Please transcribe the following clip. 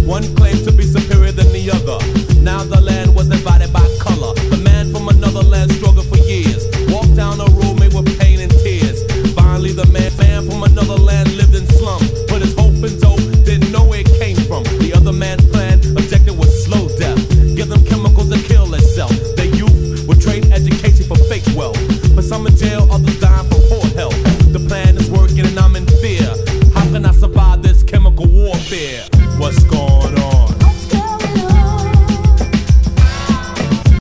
One claimed to be superior than the other. Now the land was divided by color. The man from another land struggled for years. Walked down a road made with pain and tears. Finally the man from another land lived in slums. Put his hope in dope, didn't know where it came from. The other man's plan, objective was slow death. Give them chemicals to kill itself. The youth would trade education for fake wealth. But some in jail, others died.